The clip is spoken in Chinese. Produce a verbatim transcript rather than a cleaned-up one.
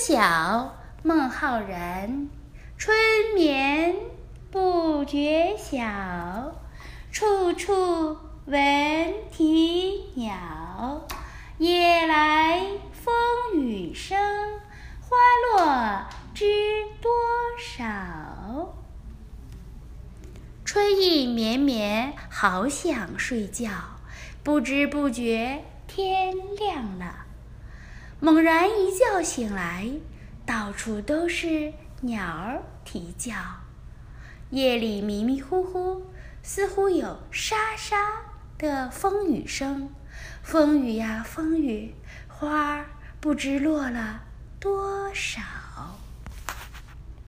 晓孟浩然，春眠不觉晓，处处闻啼鸟。夜来风雨声，花落知多少。春意绵绵，好想睡觉，不知不觉天亮了。猛然一觉醒来，到处都是鸟儿啼叫。夜里迷迷糊糊，似乎有沙沙的风雨声。风雨呀风雨，花儿不知落了多少。